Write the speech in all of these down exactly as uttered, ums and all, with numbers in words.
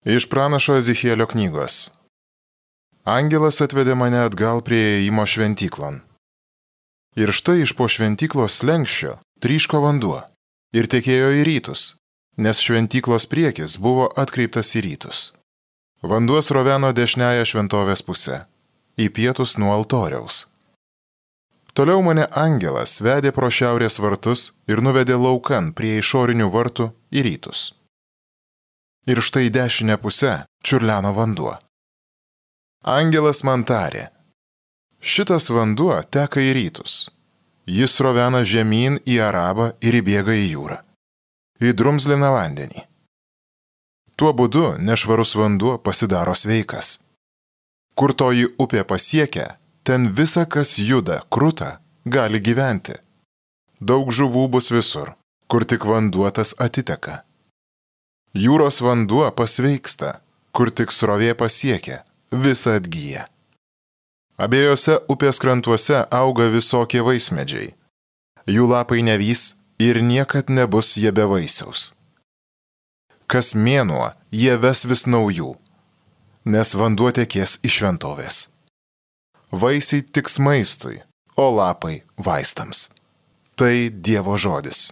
Iš pranašo Ezichielio knygos. Angelas atvedė mane atgal prie įėjimo šventyklon. Ir štai iš po šventyklos slenkščio tryško vanduo ir tekėjo į rytus, nes šventyklos priekis buvo atkreiptas į rytus. Vanduo sroveno dešiniąją šventovės pusę, į pietus nuo altoriaus. Toliau mane angelas vedė pro šiaurės vartus ir nuvedė laukan prie išorinių vartų į rytus. Ir štai dešinę pusę čiurleno vanduo. Angelas man tarė: šitas vanduo teka į rytus. Jis srovena žemyn į Arabą ir įbėga į jūrą, į drumzliną vandenį. Tuo būdu nešvarus vanduo pasidaro sveikas. Kur toji upė pasiekia, ten visa, kas juda, kruta, gali gyventi. Daug žuvų bus visur, kur tik vanduo tas atiteka. Jūros vanduo pasveiksta, kur tik srovė pasiekia, visa atgyja. Abiejose upės krantuose auga visokie vaismedžiai. Jų lapai nevys ir niekad nebus jie be vaisiaus. Kas mėnuo jie ves vis naujų, nes vanduo tekės iš šventovės. Vaisiai tiks maistui, o lapai vaistams. Tai Dievo žodis.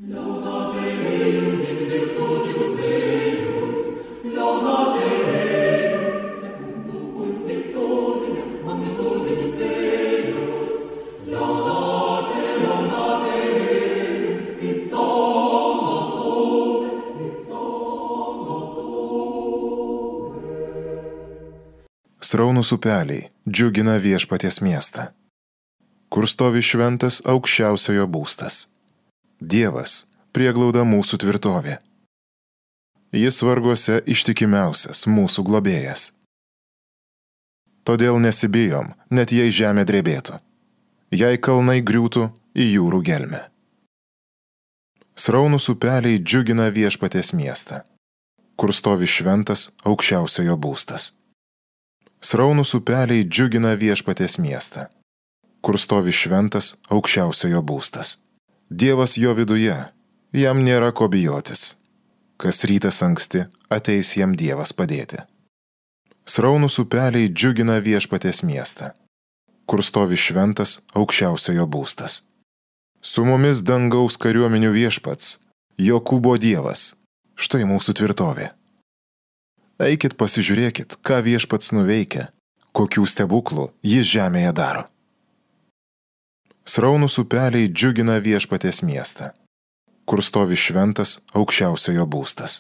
Sraunūs upeliai džiugina Viešpaties miestą, kur stovi šventas aukščiausiojo būstas. Dievas prieglauda mūsų tvirtovė. Jis varguose ištikimiausias mūsų globėjas. Todėl nesibijom, net jei žemė drebėtų, jei kalnai griūtų į jūrų gelmę. Sraunūs upeliai džiugina Viešpaties miestą, kur stovi šventas aukščiausiojo būstas. Sraunūs upeliai džiugina Viešpaties miestą, kur stovi šventas aukščiausiojo būstas. Dievas jo viduje, jam nėra ko bijotis. Kas rytas anksti, ateis jam Dievas padėti. Sraunūs upeliai džiugina Viešpaties miestą, kur stovi šventas aukščiausiojo būstas. Su mumis dangaus kariuomenių Viešpats, Jokūbo Dievas, štai mūsų tvirtovė. Eikit pasižiūrėkit, ką Viešpats nuveikia, kokių stebuklų jis žemėje daro. Sraunūs upeliai džiugina Viešpaties miestą, kur stovi šventas aukščiausiojo būstas.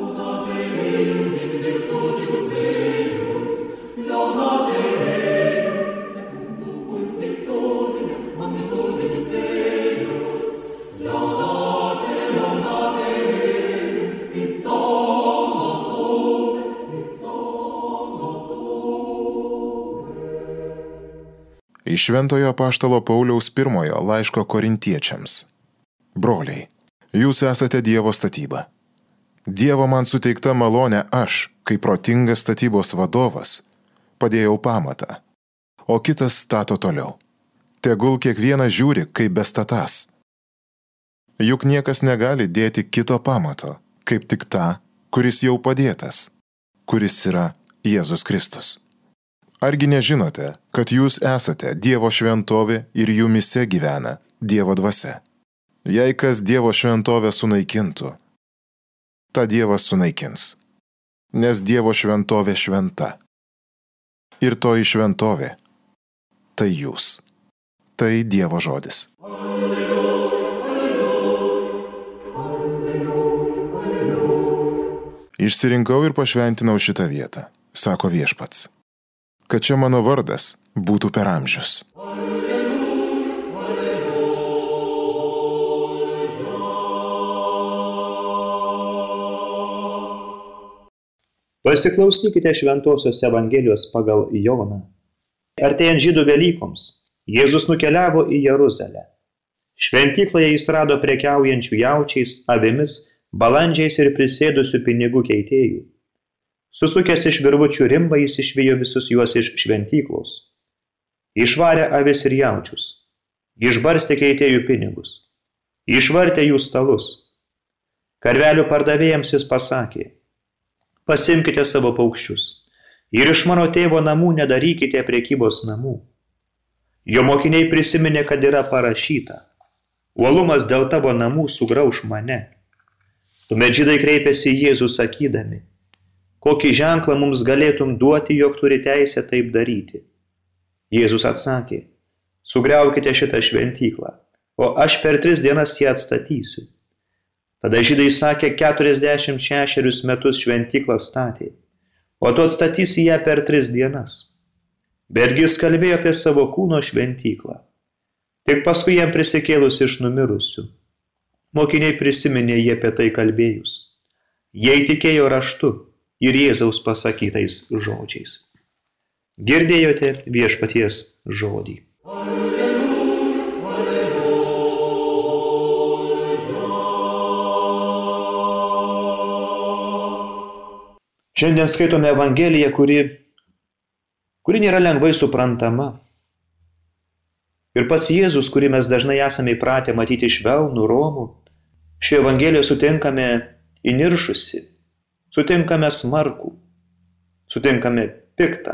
Iš Šventojo apaštalo Pauliaus pirmojo laiško korintiečiams. Broliai, jūs esate Dievo statyba. Dievo man suteikta malonė aš, kaip protingas statybos vadovas, padėjau pamatą, o kitas stato toliau. Tegul kiekvienas žiūri, kaip bestatąs. Juk niekas negali dėti kito pamato, kaip tik tą, kuris jau padėtas, kuris yra Jėzus Kristus. Argi nežinote, kad jūs esate Dievo šventovė ir jumise gyvena Dievo dvasia? Jei kas Dievo šventovę sunaikintų, tą Dievas sunaikins, nes Dievo šventovė šventa. Ir toji šventovė, tai jūs. Tai Dievo žodis. Išsirinkau ir pašventinau šitą vietą, sako Viešpats, kad čia mano vardas būtų per amžius. Pasiklausykite Šventosios Evangelijos pagal Joną. Artėjant Žydų Velykoms, Jėzus nukeliavo į Jeruzalę. Šventykloje jis rado prekiaujančių jaučiais, avimis, balandžiais ir prisėdusių pinigų keitėjų. Susukęs iš virvučių rimbą, jis išvijo visus juos iš šventyklos. Išvarė avis ir jaučius. Išbarstė keitėjų pinigus. Išvartė jų stalus. Karvelių pardavėjams jis pasakė: Pasimkite savo paukščius ir iš mano tėvo namų nedarykite prekybos namų. Jo mokiniai prisiminė, kad yra parašyta: uolumas dėl tavo namų sugrauš mane. Tuomet žydai kreipėsi į Jėzų sakydami: kokį ženklą mums galėtum duoti, jog turi teisę taip daryti? Jėzus atsakė: sugriaukite šitą šventyklą, o aš per tris dienas ją atstatysiu. Tada žydai sakė: keturiasdešimt šešerius metus šventyklą statė, o tu atstatysi ją per tris dienas. Betgi jis kalbėjo apie savo kūno šventyklą. Tik paskui jam prisikėlus iš numirusių. Mokiniai prisiminė jie apie tai kalbėjus. Jie įtikėjo raštu ir Jėzaus pasakytais žodžiais. Girdėjote viešpaties žodį. Šiandien skaitome Evangeliją, kuri, kuri nėra lengvai suprantama. Ir pats Jėzus, kurį mes dažnai esame įpratę matyti švelnų, romų, šioje Evangelijoje sutinkame įniršusi, sutinkame smarkų, sutinkame piktą,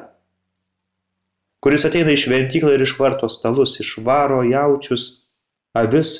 kuris ateina į šventyklą ir išvarto stalus, išvaro jaučius, avis,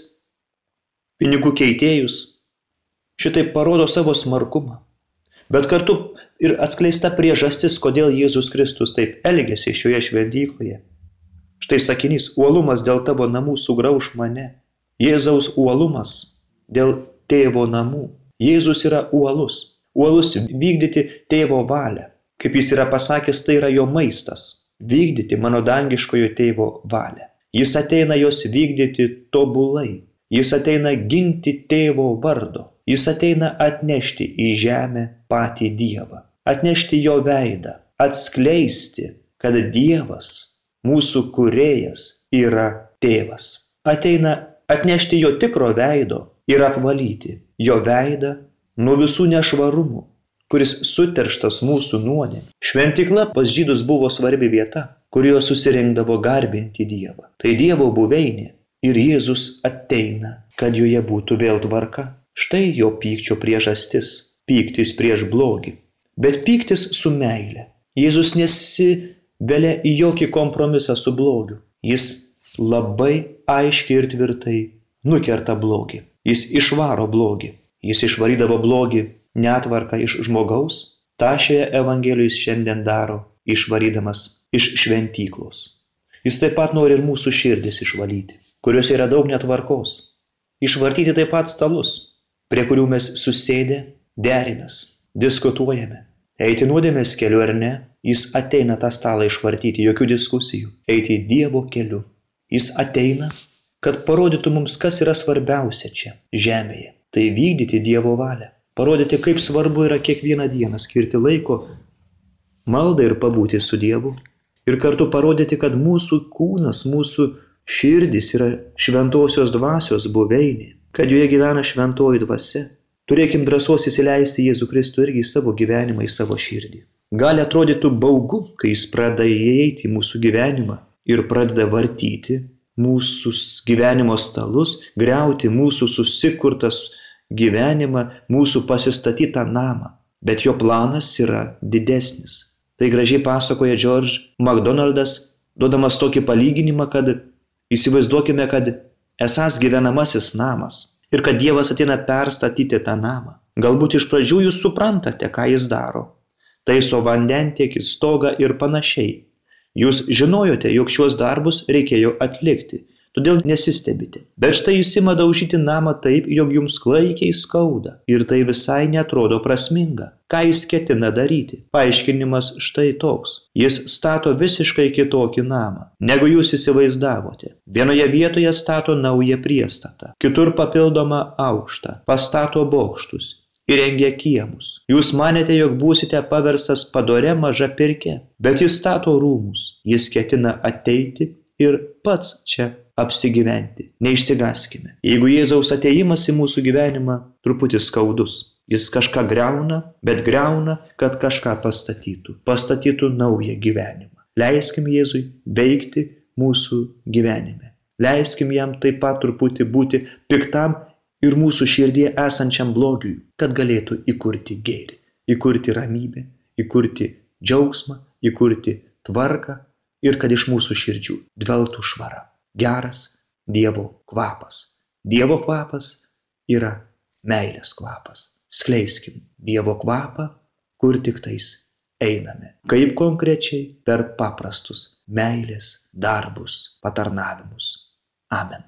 pinigų keitėjus. Šitai parodo savo smarkumą. Bet kartu ir atskleista priežastis, kodėl Jėzus Kristus taip elgėsi šioje šventykloje. Štai sakinys: uolumas dėl tavo namų sugrauš mane. Jėzaus uolumas dėl tėvo namų. Jėzus yra uolus. Uolus vykdyti tėvo valią. Kaip jis yra pasakęs, tai yra jo maistas. Vykdyti mano dangiškojo tėvo valią. Jis ateina jos vykdyti tobulai. Jis ateina ginti tėvo vardo. Jis ateina atnešti į žemę patį Dievą. Atnešti jo veidą. Atskleisti, kad Dievas, mūsų kūrėjas, yra tėvas. Ateina atnešti jo tikro veido ir apvalyti jo veidą nuo visų nešvarumų, kuris suterštas mūsų nuodėmė. Šventykla pas žydus buvo svarbi vieta, kurioje susirinkdavo garbinti Dievą. Tai Dievo buveinė ir Jėzus ateina, kad joje būtų vėl tvarka. Štai jo pykčio priežastis – pyktis prieš blogį, bet pyktis su meile. Jėzus nesivelia į jokį kompromisą su blogiu. Jis labai aiškiai ir tvirtai nukerta blogį. Jis išvaro blogį. Jis išvarydavo blogį netvarką iš žmogaus. Ta šioje Evangelijoje šiandien daro, išvarydamas iš šventyklos. Jis taip pat nori ir mūsų širdis išvalyti, kuriuose yra daug netvarkos. Išvartyti taip pat stalus, prie kurių mes susėdę derimės, diskutuojame. Eiti nuodėmės keliu ar ne, jis ateina tą stalą išvartyti, jokių diskusijų, eiti Dievo keliu. Jis ateina, kad parodytų mums, kas yra svarbiausia čia, žemėje. Tai vykdyti Dievo valią, parodyti, kaip svarbu yra kiekvieną dieną skirti laiko maldai ir pabūti su Dievu. Ir kartu parodyti, kad mūsų kūnas, mūsų širdis yra šventosios dvasios buveinė, kad joje gyvena šventoji dvasia. Turėkim drąsos įsileisti Jėzų Kristų irgi į savo gyvenimą, į savo širdį. Gali atrodytų baugu, kai jis pradeda įeiti į mūsų gyvenimą ir pradeda vartyti mūsų gyvenimo stalus, griauti mūsų susikurtas gyvenimą, mūsų pasistatytą namą. Bet jo planas yra didesnis. Tai gražiai pasakoja George MacDonaldas, duodamas tokį palyginimą, kad įsivaizduokime, kad esąs gyvenamasis namas ir kad Dievas ateina perstatyti tą namą. Galbūt iš pradžių jūs suprantate, ką jis daro. Taiso vandentiekį, stogą ir panašiai. Jūs žinojote, jog šiuos darbus reikėjo atlikti, todėl nesistebite. Bet štai jis ima daužyti namą taip, jog jums klaikiai skauda ir tai visai netrodo prasminga. Ką jis ketina daryti? Paaiškinimas štai toks. Jis stato visiškai kitokį namą, negu jūs įsivaizdavote. Vienoje vietoje stato naują priestatą, kitur papildomą aukštą, pastato bokštus, įrengia kiemus. Jūs manėte, jog būsite paverstas padore maža pirke, bet jis stato rūmus. Jis ketina ateiti ir pats čia apsigyventi. Neišsigaskime. Jeigu Jėzaus atėjimas į mūsų gyvenimą truputį skaudus, jis kažką griauna, bet griauna, kad kažką pastatytų. Pastatytų naują gyvenimą. Leiskim Jėzui veikti mūsų gyvenime. Leiskim jam taip pat truputį būti piktam ir mūsų širdie esančiam blogiui, kad galėtų įkurti gėrį. įkurti ramybę, įkurti džiaugsmą, įkurti tvarką ir kad iš mūsų širdžių dvelktų švara. Geras Dievo kvapas. Dievo kvapas yra meilės kvapas. Skleiskim Dievo kvapą, kur tik tais einame. Kaip konkrečiai per paprastus meilės darbus, patarnavimus. Amen.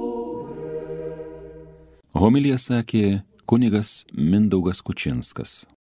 Homiliją sakė kunigas Mindaugas Kučinskas.